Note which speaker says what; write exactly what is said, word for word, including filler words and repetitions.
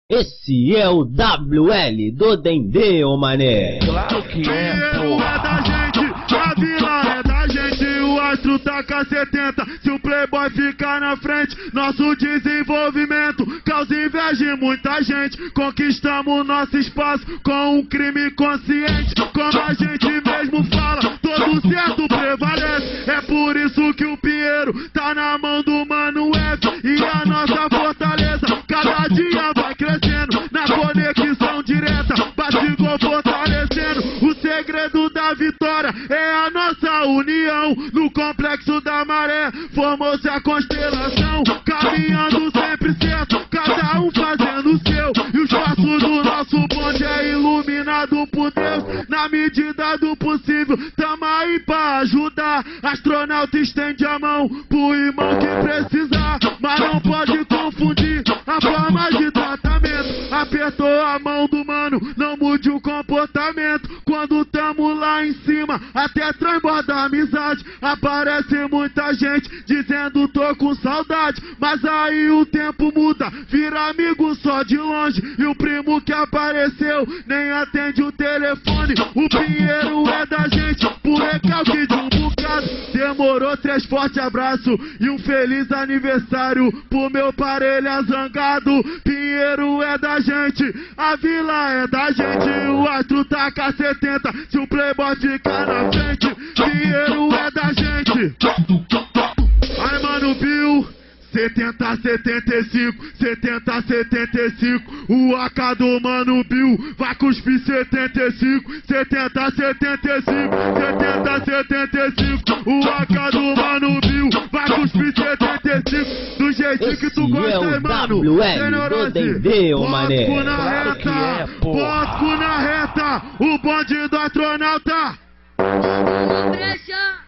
Speaker 1: Esse é o W L do Dendê, ô mané.
Speaker 2: Claro que é, porra.
Speaker 3: É da gente, a vila é da gente. O astro taca setenta. Se o playboy ficar na frente, nosso desenvolvimento causa inveja em muita gente. Conquistamos nosso espaço com um crime consciente. Como a gente mesmo fala, todo certo prevalece. É por isso que o Pinheiro tá na mão do Mano F. E a nossa fortaleza cada dia vai crescendo na conexão direta, bate gol fortalecendo. O segredo da vitória é a nossa união. No complexo da maré formou-se a constelação, caminhando sempre certo, cada um fazendo o seu. E o espaço do nosso bonde é iluminado por Deus. Na medida do possível, tamo aí pra ajudar. Astronauta estende a mão pro irmão que precisar, mas não pode confundir a forma de tratamento. Apertou a mão do mano, não mude o comportamento. Quando tamo lá em cima, até transborda a amizade. Aparece muita gente dizendo tô com saudade, mas aí o tempo muda, vira amigo só de longe. E o primo que apareceu nem atende o telefone. O Pinheiro é da gente, por recalque de um bocado. Demorou, três forte abraço e um feliz aniversário pro meu parelha zangado. Pinheiro é da gente, a vila é da gente. O astro taca setenta, se o playboy ficar na frente. Pinheiro é da gente. Ai, mano, Bill, setenta, setenta e cinco, setenta, setenta e cinco. O A K do Mano Bill vai cuspir setenta e cinco, setenta, setenta e cinco, setenta, setenta e cinco. O A K do Mano Bill vai cuspir setenta e cinco. Do jeitinho que tu gosta,
Speaker 1: é
Speaker 3: hein, mano?
Speaker 1: W L do Dendê, ô mané.
Speaker 3: Bosco na
Speaker 2: Claro
Speaker 3: reta,
Speaker 2: que é, porra.
Speaker 3: Bosco na reta, o bonde do astronauta.
Speaker 4: Brecha.